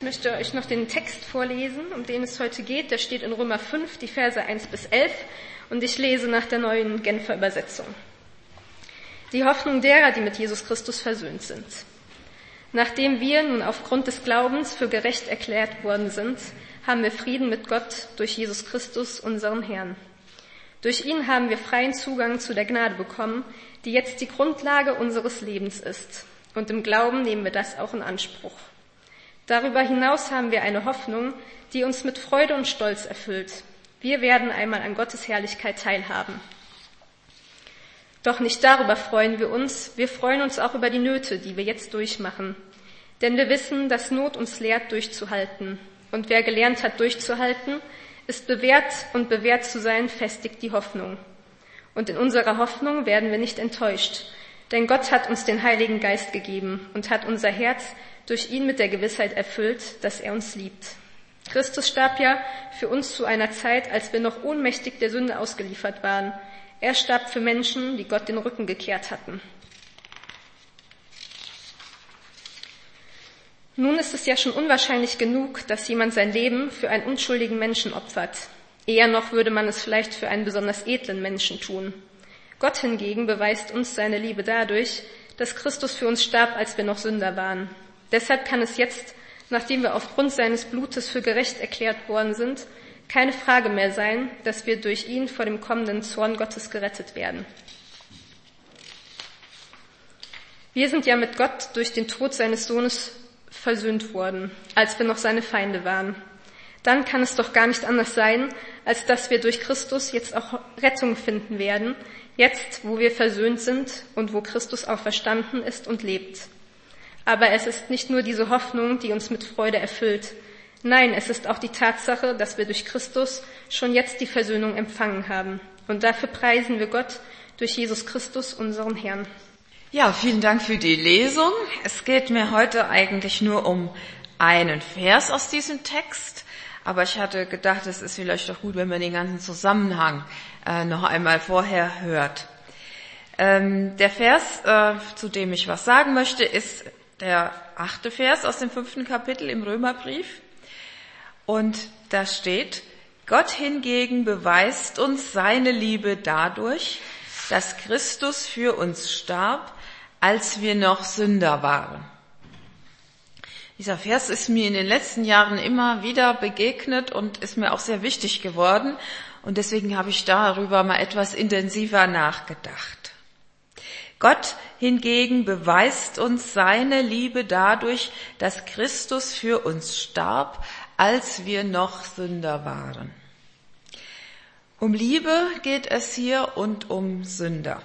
möchte euch noch den Text vorlesen, um den es heute geht. Der steht in Römer 5, die Verse 1 bis 11, und ich lese nach der neuen Genfer Übersetzung. Die Hoffnung derer, die mit Jesus Christus versöhnt sind. Nachdem wir nun aufgrund des Glaubens für gerecht erklärt worden sind, haben wir Frieden mit Gott durch Jesus Christus, unseren Herrn. Durch ihn haben wir freien Zugang zu der Gnade bekommen, die jetzt die Grundlage unseres Lebens ist. Und im Glauben nehmen wir das auch in Anspruch. Darüber hinaus haben wir eine Hoffnung, die uns mit Freude und Stolz erfüllt. Wir werden einmal an Gottes Herrlichkeit teilhaben. Doch nicht darüber freuen wir freuen uns auch über die Nöte, die wir jetzt durchmachen. Denn wir wissen, dass Not uns lehrt, durchzuhalten. Und wer gelernt hat, durchzuhalten, ist bewährt, und bewährt zu sein, festigt die Hoffnung. Und in unserer Hoffnung werden wir nicht enttäuscht, denn Gott hat uns den Heiligen Geist gegeben und hat unser Herz durch ihn mit der Gewissheit erfüllt, dass er uns liebt. Christus starb ja für uns zu einer Zeit, als wir noch ohnmächtig der Sünde ausgeliefert waren. Er starb für Menschen, die Gott den Rücken gekehrt hatten. Nun ist es ja schon unwahrscheinlich genug, dass jemand sein Leben für einen unschuldigen Menschen opfert. Eher noch würde man es vielleicht für einen besonders edlen Menschen tun. Gott hingegen beweist uns seine Liebe dadurch, dass Christus für uns starb, als wir noch Sünder waren. Deshalb kann es jetzt, nachdem wir aufgrund seines Blutes für gerecht erklärt worden sind, keine Frage mehr sein, dass wir durch ihn vor dem kommenden Zorn Gottes gerettet werden. Wir sind ja mit Gott durch den Tod seines Sohnes versöhnt worden, als wir noch seine Feinde waren. Dann kann es doch gar nicht anders sein, als dass wir durch Christus jetzt auch Rettung finden werden, jetzt, wo wir versöhnt sind und wo Christus auferstanden ist und lebt. Aber es ist nicht nur diese Hoffnung, die uns mit Freude erfüllt. Nein, es ist auch die Tatsache, dass wir durch Christus schon jetzt die Versöhnung empfangen haben. Und dafür preisen wir Gott durch Jesus Christus, unseren Herrn. Ja, vielen Dank für die Lesung. Es geht mir heute eigentlich nur um einen Vers aus diesem Text. Aber ich hatte gedacht, es ist vielleicht doch gut, wenn man den ganzen Zusammenhang noch einmal vorher hört. Der Vers, zu dem ich was sagen möchte, ist der 8. Vers aus dem 5. Kapitel im Römerbrief. Und da steht: Gott hingegen beweist uns seine Liebe dadurch, dass Christus für uns starb, als wir noch Sünder waren. Dieser Vers ist mir in den letzten Jahren immer wieder begegnet und ist mir auch sehr wichtig geworden. Und deswegen habe ich darüber mal etwas intensiver nachgedacht. Gott hingegen beweist uns seine Liebe dadurch, dass Christus für uns starb, als wir noch Sünder waren. Um Liebe geht es hier und um Sünder.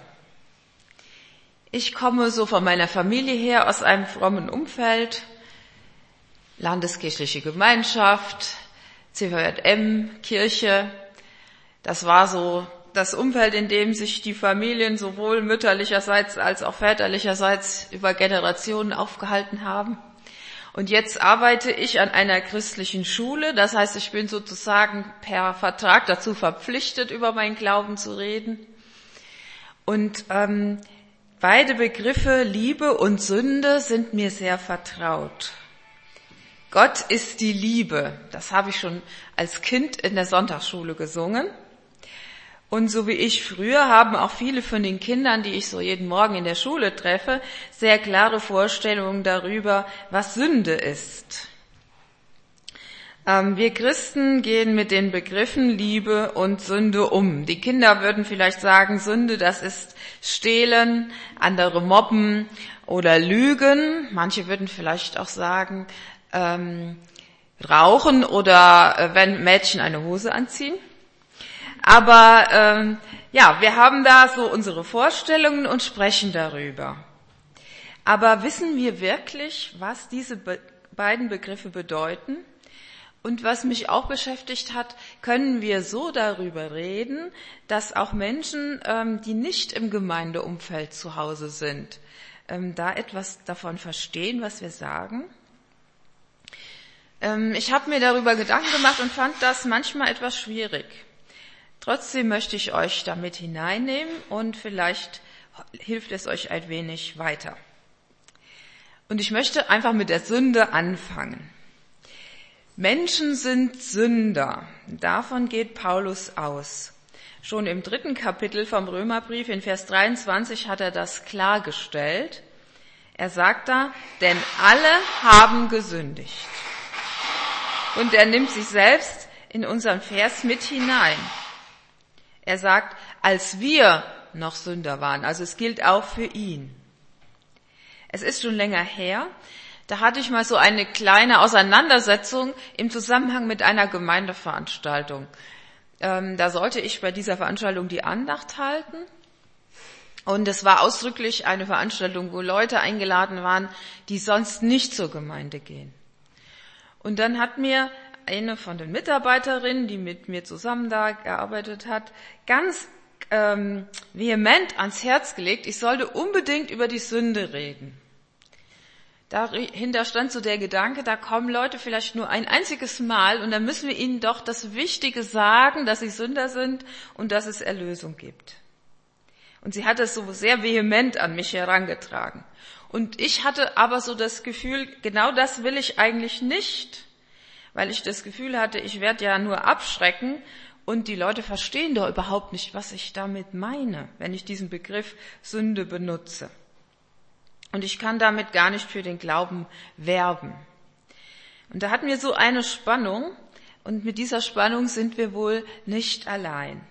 Ich komme so von meiner Familie her aus einem frommen Umfeld, landeskirchliche Gemeinschaft, CVJM, Kirche. Das war so das Umfeld, in dem sich die Familien sowohl mütterlicherseits als auch väterlicherseits über Generationen aufgehalten haben. Und jetzt arbeite ich an einer christlichen Schule. Das heißt, ich bin sozusagen per Vertrag dazu verpflichtet, über meinen Glauben zu reden. Und beide Begriffe Liebe und Sünde sind mir sehr vertraut. Gott ist die Liebe. Das habe ich schon als Kind in der Sonntagsschule gesungen. Und so wie ich früher haben auch viele von den Kindern, die ich so jeden Morgen in der Schule treffe, sehr klare Vorstellungen darüber, was Sünde ist. Wir Christen gehen mit den Begriffen Liebe und Sünde um. Die Kinder würden vielleicht sagen, Sünde, das ist Stehlen, andere mobben oder Lügen. Manche würden vielleicht auch sagen, Rauchen oder wenn Mädchen eine Hose anziehen. Aber wir haben da so unsere Vorstellungen und sprechen darüber. Aber wissen wir wirklich, was diese beiden Begriffe bedeuten? Und was mich auch beschäftigt hat, können wir so darüber reden, dass auch Menschen, die nicht im Gemeindeumfeld zu Hause sind, da etwas davon verstehen, was wir sagen? Ich habe mir darüber Gedanken gemacht und fand das manchmal etwas schwierig. Trotzdem möchte ich euch damit hineinnehmen und vielleicht hilft es euch ein wenig weiter. Und ich möchte einfach mit der Sünde anfangen. Menschen sind Sünder. Davon geht Paulus aus. Schon im 3. Kapitel vom Römerbrief in Vers 23 hat er das klargestellt. Er sagt da, denn alle haben gesündigt. Und er nimmt sich selbst in unseren Vers mit hinein. Er sagt, als wir noch Sünder waren, also es gilt auch für ihn. Es ist schon länger her, da hatte ich mal so eine kleine Auseinandersetzung im Zusammenhang mit einer Gemeindeveranstaltung. Da sollte ich bei dieser Veranstaltung die Andacht halten. Und es war ausdrücklich eine Veranstaltung, wo Leute eingeladen waren, die sonst nicht zur Gemeinde gehen. Und dann hat mir eine von den Mitarbeiterinnen, die mit mir zusammen da gearbeitet hat, ganz vehement ans Herz gelegt, ich sollte unbedingt über die Sünde reden. Dahinter stand so der Gedanke, da kommen Leute vielleicht nur ein einziges Mal und dann müssen wir ihnen doch das Wichtige sagen, dass sie Sünder sind und dass es Erlösung gibt. Und sie hat es so sehr vehement an mich herangetragen. Und ich hatte aber so das Gefühl, genau das will ich eigentlich nicht, weil ich das Gefühl hatte, ich werde ja nur abschrecken und die Leute verstehen doch überhaupt nicht, was ich damit meine, wenn ich diesen Begriff Sünde benutze. Und ich kann damit gar nicht für den Glauben werben. Und da hatten wir so eine Spannung und mit dieser Spannung sind wir wohl nicht allein.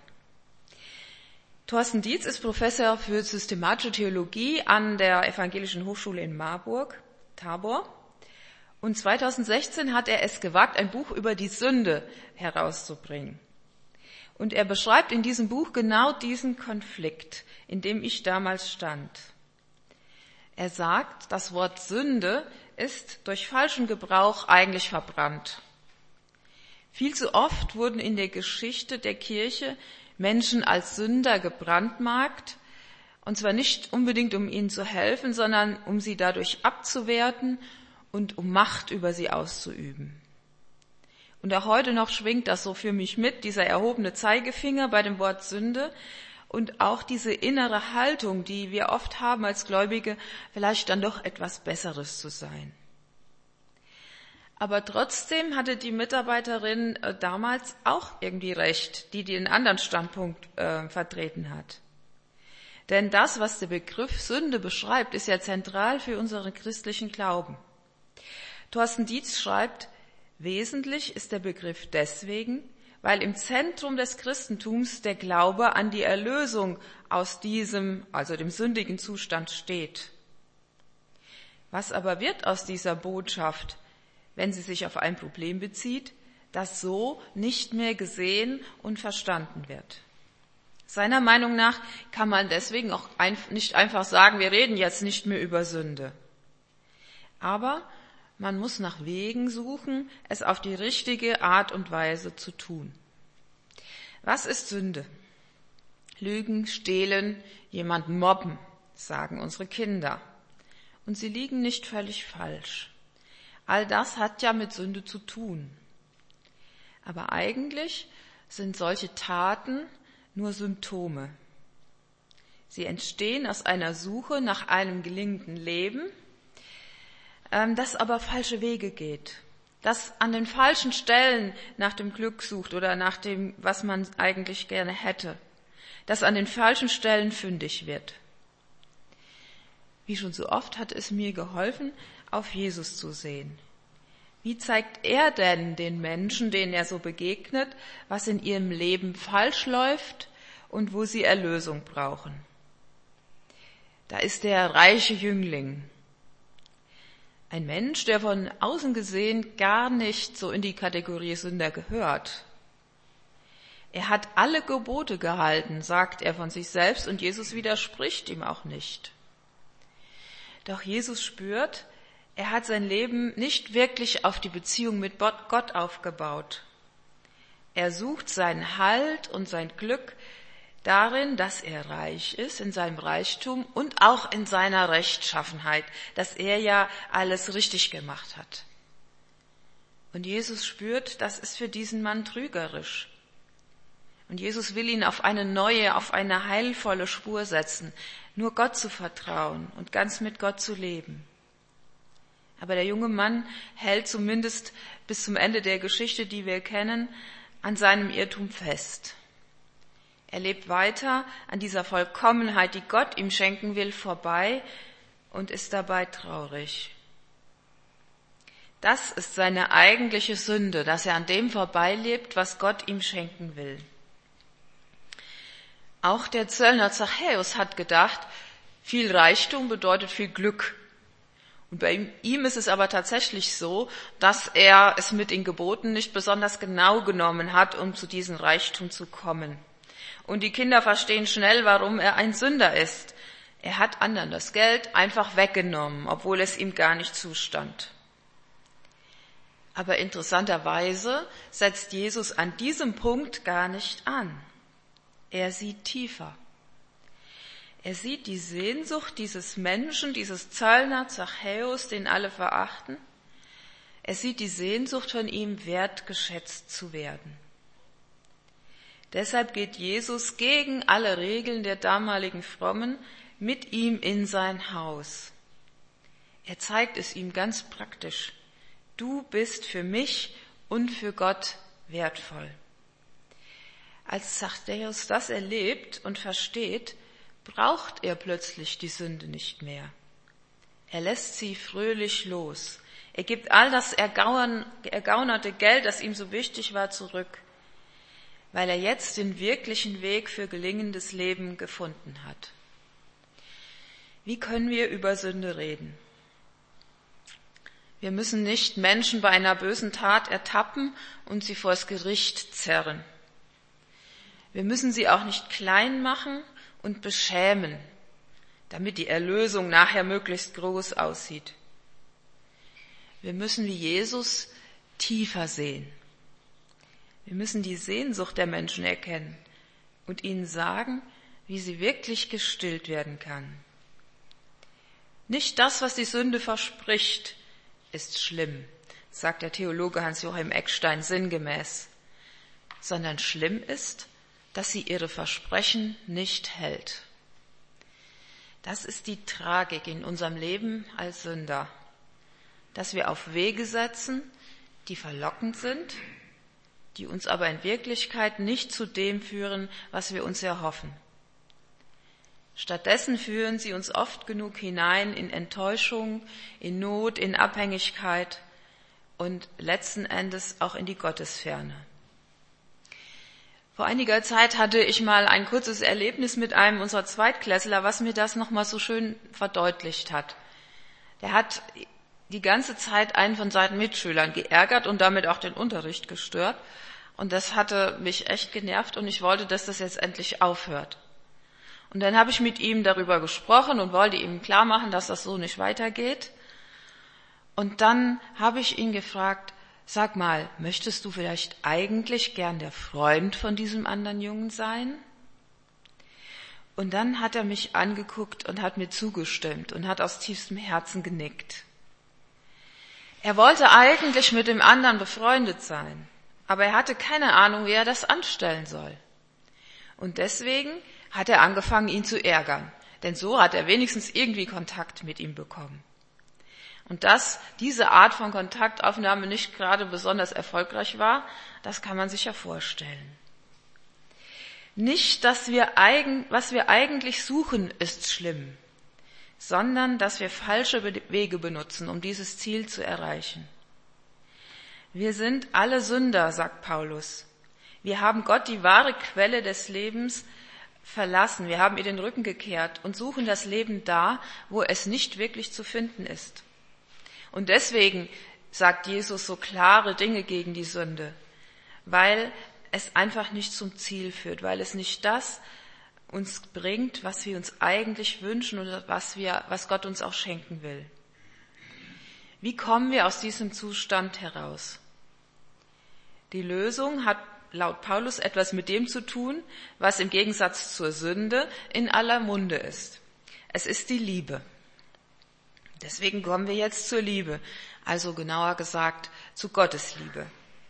Thorsten Dietz ist Professor für systematische Theologie an der Evangelischen Hochschule in Marburg, Tabor. Und 2016 hat er es gewagt, ein Buch über die Sünde herauszubringen. Und er beschreibt in diesem Buch genau diesen Konflikt, in dem ich damals stand. Er sagt, das Wort Sünde ist durch falschen Gebrauch eigentlich verbrannt. Viel zu oft wurden in der Geschichte der Kirche Menschen als Sünder gebrandmarkt, und zwar nicht unbedingt, um ihnen zu helfen, sondern um sie dadurch abzuwerten und um Macht über sie auszuüben. Und auch heute noch schwingt das so für mich mit, dieser erhobene Zeigefinger bei dem Wort Sünde und auch diese innere Haltung, die wir oft haben als Gläubige, vielleicht dann doch etwas Besseres zu sein. Aber trotzdem hatte die Mitarbeiterin damals auch irgendwie recht, die den anderen Standpunkt vertreten hat. Denn das, was der Begriff Sünde beschreibt, ist ja zentral für unseren christlichen Glauben. Thorsten Dietz schreibt, wesentlich ist der Begriff deswegen, weil im Zentrum des Christentums der Glaube an die Erlösung aus diesem, also dem sündigen Zustand steht. Was aber wird aus dieser Botschaft, wenn sie sich auf ein Problem bezieht, das so nicht mehr gesehen und verstanden wird? Seiner Meinung nach kann man deswegen auch nicht einfach sagen, wir reden jetzt nicht mehr über Sünde. Aber man muss nach Wegen suchen, es auf die richtige Art und Weise zu tun. Was ist Sünde? Lügen, stehlen, jemanden mobben, sagen unsere Kinder. Und sie liegen nicht völlig falsch. All das hat ja mit Sünde zu tun. Aber eigentlich sind solche Taten nur Symptome. Sie entstehen aus einer Suche nach einem gelingenden Leben, das aber falsche Wege geht, das an den falschen Stellen nach dem Glück sucht oder nach dem, was man eigentlich gerne hätte, das an den falschen Stellen fündig wird. Wie schon so oft hat es mir geholfen, auf Jesus zu sehen. Wie zeigt er denn den Menschen, denen er so begegnet, was in ihrem Leben falsch läuft und wo sie Erlösung brauchen? Da ist der reiche Jüngling. Ein Mensch, der von außen gesehen gar nicht so in die Kategorie Sünder gehört. Er hat alle Gebote gehalten, sagt er von sich selbst, und Jesus widerspricht ihm auch nicht. Doch Jesus spürt, er hat sein Leben nicht wirklich auf die Beziehung mit Gott aufgebaut. Er sucht seinen Halt und sein Glück darin, dass er reich ist, in seinem Reichtum und auch in seiner Rechtschaffenheit, dass er ja alles richtig gemacht hat. Und Jesus spürt, das ist für diesen Mann trügerisch. Und Jesus will ihn auf eine neue, auf eine heilvolle Spur setzen, nur Gott zu vertrauen und ganz mit Gott zu leben. Aber der junge Mann hält zumindest bis zum Ende der Geschichte, die wir kennen, an seinem Irrtum fest. Er lebt weiter an dieser Vollkommenheit, die Gott ihm schenken will, vorbei und ist dabei traurig. Das ist seine eigentliche Sünde, dass er an dem vorbeilebt, was Gott ihm schenken will. Auch der Zöllner Zachäus hat gedacht, viel Reichtum bedeutet viel Glück. Und bei ihm ist es aber tatsächlich so, dass er es mit den Geboten nicht besonders genau genommen hat, um zu diesem Reichtum zu kommen. Und die Kinder verstehen schnell, warum er ein Sünder ist. Er hat anderen das Geld einfach weggenommen, obwohl es ihm gar nicht zustand. Aber interessanterweise setzt Jesus an diesem Punkt gar nicht an. Er sieht tiefer. Er sieht die Sehnsucht dieses Menschen, dieses Zöllner Zachäus, den alle verachten. Er sieht die Sehnsucht von ihm, wertgeschätzt zu werden. Deshalb geht Jesus gegen alle Regeln der damaligen Frommen mit ihm in sein Haus. Er zeigt es ihm ganz praktisch. Du bist für mich und für Gott wertvoll. Als Zachäus das erlebt und versteht, braucht er plötzlich die Sünde nicht mehr. Er lässt sie fröhlich los. Er gibt all das ergaunerte Geld, das ihm so wichtig war, zurück, weil er jetzt den wirklichen Weg für gelingendes Leben gefunden hat. Wie können wir über Sünde reden? Wir müssen nicht Menschen bei einer bösen Tat ertappen und sie vors Gericht zerren. Wir müssen sie auch nicht klein machen und beschämen, damit die Erlösung nachher möglichst groß aussieht. Wir müssen wie Jesus tiefer sehen. Wir müssen die Sehnsucht der Menschen erkennen und ihnen sagen, wie sie wirklich gestillt werden kann. Nicht das, was die Sünde verspricht, ist schlimm, sagt der Theologe Hans-Joachim Eckstein sinngemäß, sondern schlimm ist, dass sie ihre Versprechen nicht hält. Das ist die Tragik in unserem Leben als Sünder, dass wir auf Wege setzen, die verlockend sind, die uns aber in Wirklichkeit nicht zu dem führen, was wir uns erhoffen. Stattdessen führen sie uns oft genug hinein in Enttäuschung, in Not, in Abhängigkeit und letzten Endes auch in die Gottesferne. Vor einiger Zeit hatte ich mal ein kurzes Erlebnis mit einem unserer Zweitklässler, was mir das nochmal so schön verdeutlicht hat. Der hat die ganze Zeit einen von seinen Mitschülern geärgert und damit auch den Unterricht gestört. Und das hatte mich echt genervt und ich wollte, dass das jetzt endlich aufhört. Und dann habe ich mit ihm darüber gesprochen und wollte ihm klar machen, dass das so nicht weitergeht. Und dann habe ich ihn gefragt, sag mal, möchtest du vielleicht eigentlich gern der Freund von diesem anderen Jungen sein? Und dann hat er mich angeguckt und hat mir zugestimmt und hat aus tiefstem Herzen genickt. Er wollte eigentlich mit dem anderen befreundet sein, aber er hatte keine Ahnung, wie er das anstellen soll. Und deswegen hat er angefangen, ihn zu ärgern, denn so hat er wenigstens irgendwie Kontakt mit ihm bekommen. Und dass diese Art von Kontaktaufnahme nicht gerade besonders erfolgreich war, das kann man sich ja vorstellen. Nicht, was wir eigentlich suchen, ist schlimm, sondern dass wir falsche Wege benutzen, um dieses Ziel zu erreichen. Wir sind alle Sünder, sagt Paulus. Wir haben Gott, die wahre Quelle des Lebens, verlassen. Wir haben ihr den Rücken gekehrt und suchen das Leben da, wo es nicht wirklich zu finden ist. Und deswegen sagt Jesus so klare Dinge gegen die Sünde, weil es einfach nicht zum Ziel führt, weil es nicht das uns bringt, was wir uns eigentlich wünschen oder was Gott uns auch schenken will. Wie kommen wir aus diesem Zustand heraus? Die Lösung hat laut Paulus etwas mit dem zu tun, was im Gegensatz zur Sünde in aller Munde ist. Es ist die Liebe. Deswegen kommen wir jetzt zur Liebe, also genauer gesagt zu Gottes Liebe.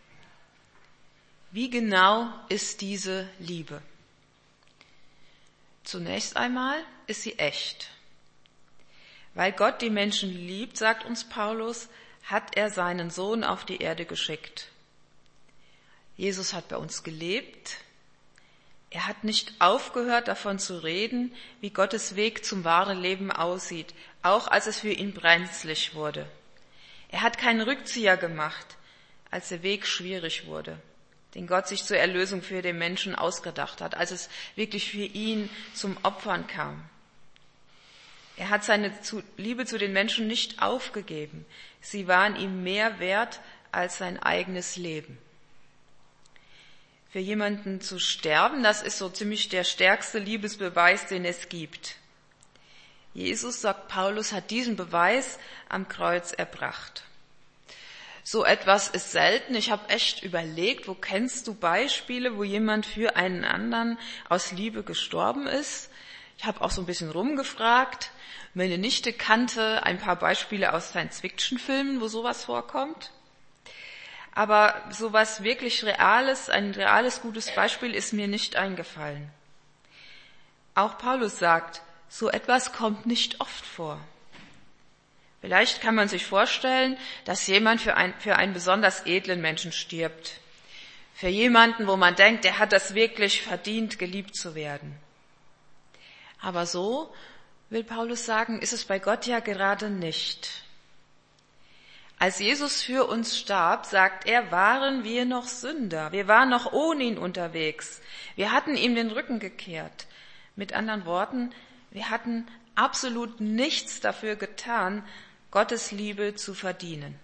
Wie genau ist diese Liebe? Zunächst einmal ist sie echt. Weil Gott die Menschen liebt, sagt uns Paulus, hat er seinen Sohn auf die Erde geschickt. Jesus hat bei uns gelebt. Er hat nicht aufgehört, davon zu reden, wie Gottes Weg zum wahren Leben aussieht, auch als es für ihn brenzlig wurde. Er hat keinen Rückzieher gemacht, als der Weg schwierig wurde, den Gott sich zur Erlösung für den Menschen ausgedacht hat, als es wirklich für ihn zum Opfern kam. Er hat seine Liebe zu den Menschen nicht aufgegeben. Sie waren ihm mehr wert als sein eigenes Leben. Für jemanden zu sterben, das ist so ziemlich der stärkste Liebesbeweis, den es gibt. Jesus, sagt Paulus, hat diesen Beweis am Kreuz erbracht. So etwas ist selten. Ich habe echt überlegt, wo kennst du Beispiele, wo jemand für einen anderen aus Liebe gestorben ist? Ich habe auch so ein bisschen rumgefragt. Meine Nichte kannte ein paar Beispiele aus Science-Fiction-Filmen, wo sowas vorkommt. Aber sowas wirklich Reales, ein reales, gutes Beispiel ist mir nicht eingefallen. Auch Paulus sagt, so etwas kommt nicht oft vor. Vielleicht kann man sich vorstellen, dass jemand für einen besonders edlen Menschen stirbt. Für jemanden, wo man denkt, der hat das wirklich verdient, geliebt zu werden. Aber so, will Paulus sagen, ist es bei Gott ja gerade nicht. Als Jesus für uns starb, sagt er, waren wir noch Sünder. Wir waren noch ohne ihn unterwegs. Wir hatten ihm den Rücken gekehrt. Mit anderen Worten, wir hatten absolut nichts dafür getan, Gottes Liebe zu verdienen.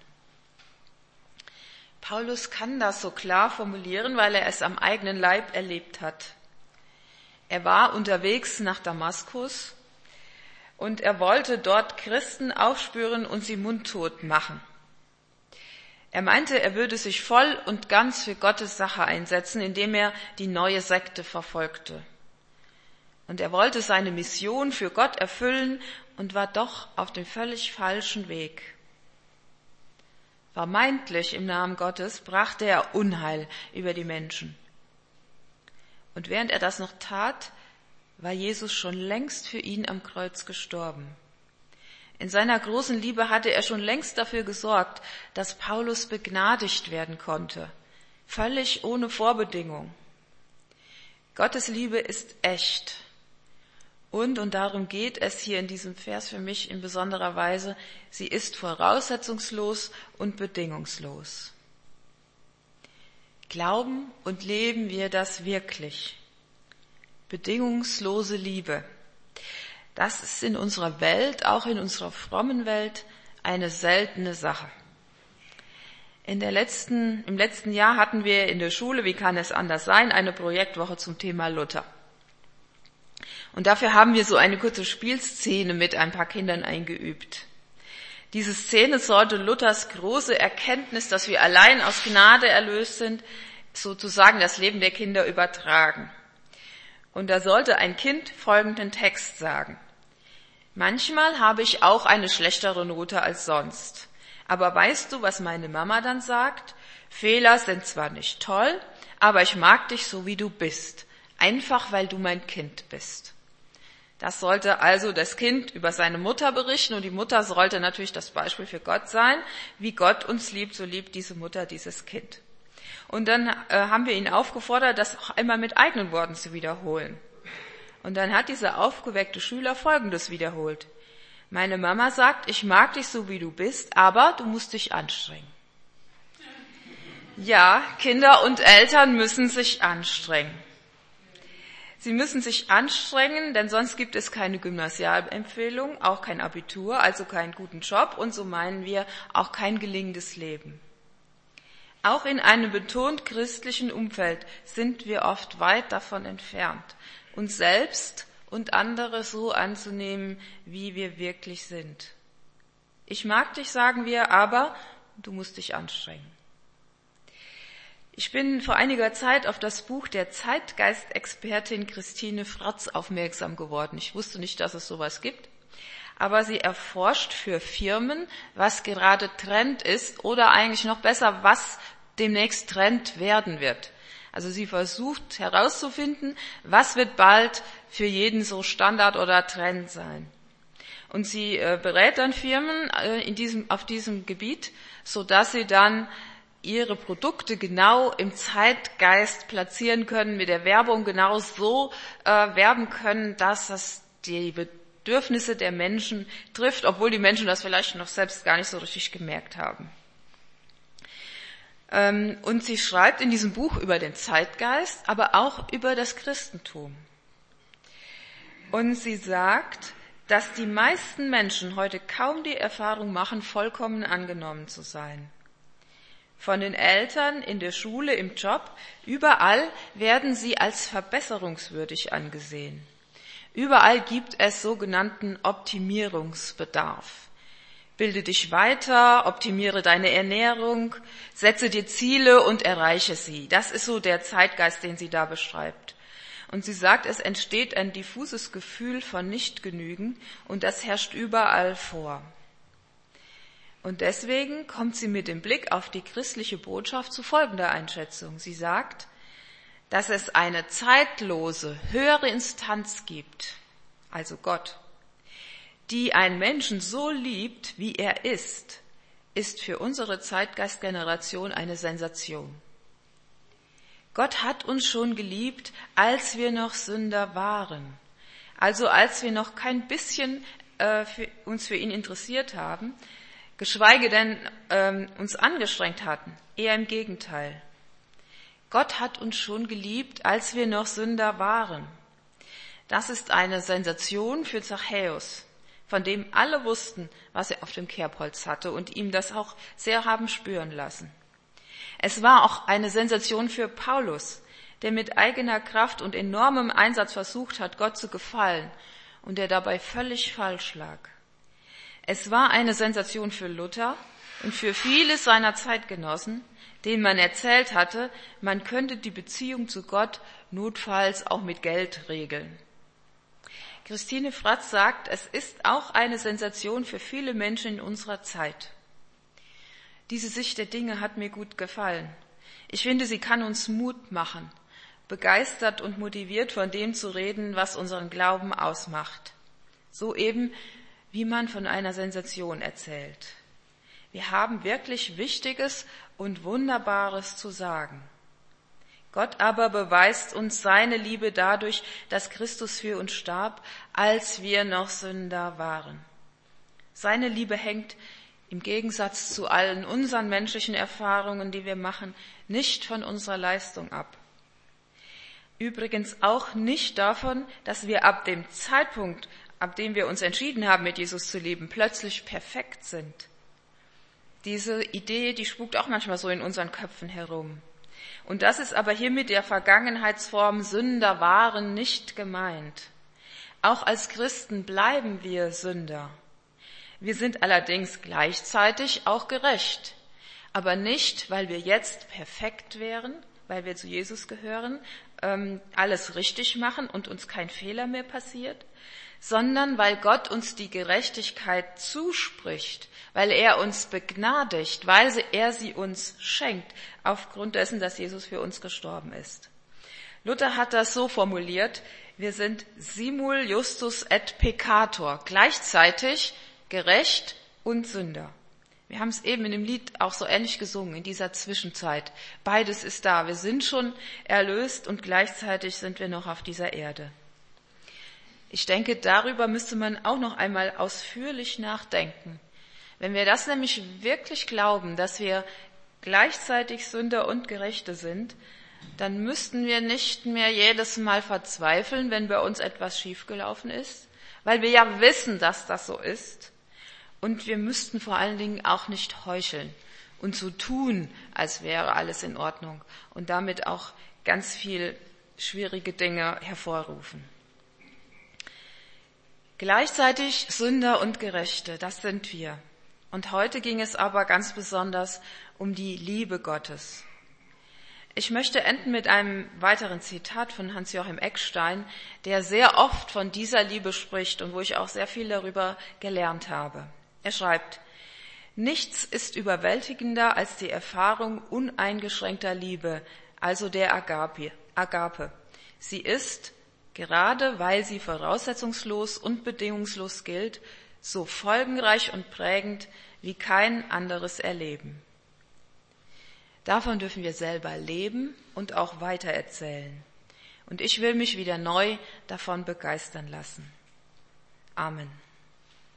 Paulus kann das so klar formulieren, weil er es am eigenen Leib erlebt hat. Er war unterwegs nach Damaskus und er wollte dort Christen aufspüren und sie mundtot machen. Er meinte, er würde sich voll und ganz für Gottes Sache einsetzen, indem er die neue Sekte verfolgte. Und er wollte seine Mission für Gott erfüllen und war doch auf dem völlig falschen Weg. Vermeintlich im Namen Gottes brachte er Unheil über die Menschen. Und während er das noch tat, war Jesus schon längst für ihn am Kreuz gestorben. In seiner großen Liebe hatte er schon längst dafür gesorgt, dass Paulus begnadigt werden konnte, völlig ohne Vorbedingung. Gottes Liebe ist echt. Und darum geht es hier in diesem Vers für mich in besonderer Weise, sie ist voraussetzungslos und bedingungslos. Glauben und leben wir das wirklich? Bedingungslose Liebe. Das ist in unserer Welt, auch in unserer frommen Welt, eine seltene Sache. Im letzten Jahr hatten wir in der Schule, wie kann es anders sein, eine Projektwoche zum Thema Luther. Und dafür haben wir so eine kurze Spielszene mit ein paar Kindern eingeübt. Diese Szene sollte Luthers große Erkenntnis, dass wir allein aus Gnade erlöst sind, sozusagen das Leben der Kinder übertragen. Und da sollte ein Kind folgenden Text sagen. Manchmal habe ich auch eine schlechtere Note als sonst. Aber weißt du, was meine Mama dann sagt? Fehler sind zwar nicht toll, aber ich mag dich so, wie du bist. Einfach, weil du mein Kind bist. Das sollte also das Kind über seine Mutter berichten und die Mutter sollte natürlich das Beispiel für Gott sein. Wie Gott uns liebt, so liebt diese Mutter dieses Kind. Und dann haben wir ihn aufgefordert, das auch einmal mit eigenen Worten zu wiederholen. Und dann hat dieser aufgeweckte Schüler Folgendes wiederholt. Meine Mama sagt, ich mag dich so, wie du bist, aber du musst dich anstrengen. Ja, Kinder und Eltern müssen sich anstrengen. Sie müssen sich anstrengen, denn sonst gibt es keine Gymnasialempfehlung, auch kein Abitur, also keinen guten Job und so meinen wir auch kein gelingendes Leben. Auch in einem betont christlichen Umfeld sind wir oft weit davon entfernt, uns selbst und andere so anzunehmen, wie wir wirklich sind. Ich mag dich, sagen wir, aber du musst dich anstrengen. Ich bin vor einiger Zeit auf das Buch der Zeitgeistexpertin Christine Fratz aufmerksam geworden. Ich wusste nicht, dass es sowas gibt, aber sie erforscht für Firmen, was gerade Trend ist oder eigentlich noch besser, was demnächst Trend werden wird. Also sie versucht herauszufinden, was wird bald für jeden so Standard oder Trend sein. Und sie berät dann Firmen auf diesem Gebiet, sodass sie dann ihre Produkte genau im Zeitgeist platzieren können, mit der Werbung genau so werben können, dass das die Bedürfnisse der Menschen trifft, obwohl die Menschen das vielleicht noch selbst gar nicht so richtig gemerkt haben. Und sie schreibt in diesem Buch über den Zeitgeist, aber auch über das Christentum. Und sie sagt, dass die meisten Menschen heute kaum die Erfahrung machen, vollkommen angenommen zu sein. Von den Eltern, in der Schule, im Job, überall werden sie als verbesserungswürdig angesehen. Überall gibt es sogenannten Optimierungsbedarf. Bilde dich weiter, optimiere deine Ernährung, setze dir Ziele und erreiche sie. Das ist so der Zeitgeist, den sie da beschreibt. Und sie sagt, es entsteht ein diffuses Gefühl von Nichtgenügen und das herrscht überall vor. Und deswegen kommt sie mit dem Blick auf die christliche Botschaft zu folgender Einschätzung. Sie sagt, dass es eine zeitlose, höhere Instanz gibt, also Gott, die einen Menschen so liebt, wie er ist für unsere Zeitgeistgeneration eine Sensation. Gott hat uns schon geliebt, als wir noch Sünder waren. Also als wir noch kein bisschen uns für ihn interessiert haben, geschweige denn uns angestrengt hatten. Eher im Gegenteil. Gott hat uns schon geliebt, als wir noch Sünder waren. Das ist eine Sensation für Zachäus, von dem alle wussten, was er auf dem Kerbholz hatte und ihm das auch sehr haben spüren lassen. Es war auch eine Sensation für Paulus, der mit eigener Kraft und enormem Einsatz versucht hat, Gott zu gefallen und der dabei völlig falsch lag. Es war eine Sensation für Luther und für viele seiner Zeitgenossen, denen man erzählt hatte, man könnte die Beziehung zu Gott notfalls auch mit Geld regeln. Christine Fratz sagt, es ist auch eine Sensation für viele Menschen in unserer Zeit. Diese Sicht der Dinge hat mir gut gefallen. Ich finde, sie kann uns Mut machen, begeistert und motiviert von dem zu reden, was unseren Glauben ausmacht. So eben, wie man von einer Sensation erzählt. Wir haben wirklich Wichtiges und Wunderbares zu sagen. Gott aber beweist uns seine Liebe dadurch, dass Christus für uns starb, als wir noch Sünder waren. Seine Liebe hängt im Gegensatz zu allen unseren menschlichen Erfahrungen, die wir machen, nicht von unserer Leistung ab. Übrigens auch nicht davon, dass wir ab dem Zeitpunkt, ab dem wir uns entschieden haben, mit Jesus zu leben, plötzlich perfekt sind. Diese Idee, die spukt auch manchmal so in unseren Köpfen herum. Und das ist aber hier mit der Vergangenheitsform Sünder waren nicht gemeint. Auch als Christen bleiben wir Sünder. Wir sind allerdings gleichzeitig auch gerecht, aber nicht, weil wir jetzt perfekt wären, weil wir zu Jesus gehören, alles richtig machen und uns kein Fehler mehr passiert, sondern weil Gott uns die Gerechtigkeit zuspricht, weil er uns begnadigt, weil er sie uns schenkt, aufgrund dessen, dass Jesus für uns gestorben ist. Luther hat das so formuliert, wir sind simul justus et peccator, gleichzeitig gerecht und Sünder. Wir haben es eben in dem Lied auch so ähnlich gesungen, in dieser Zwischenzeit. Beides ist da. Wir sind schon erlöst und gleichzeitig sind wir noch auf dieser Erde. Ich denke, darüber müsste man auch noch einmal ausführlich nachdenken. Wenn wir das nämlich wirklich glauben, dass wir gleichzeitig Sünder und Gerechte sind, dann müssten wir nicht mehr jedes Mal verzweifeln, wenn bei uns etwas schiefgelaufen ist, weil wir ja wissen, dass das so ist. Und wir müssten vor allen Dingen auch nicht heucheln und so tun, als wäre alles in Ordnung und damit auch ganz viel schwierige Dinge hervorrufen. Gleichzeitig Sünder und Gerechte, das sind wir. Und heute ging es aber ganz besonders um die Liebe Gottes. Ich möchte enden mit einem weiteren Zitat von Hans-Joachim Eckstein, der sehr oft von dieser Liebe spricht und wo ich auch sehr viel darüber gelernt habe. Er schreibt, nichts ist überwältigender als die Erfahrung uneingeschränkter Liebe, also der Agape. Sie ist, gerade weil sie voraussetzungslos und bedingungslos gilt, so folgenreich und prägend wie kein anderes erleben. Davon dürfen wir selber leben und auch weitererzählen. Und ich will mich wieder neu davon begeistern lassen. Amen.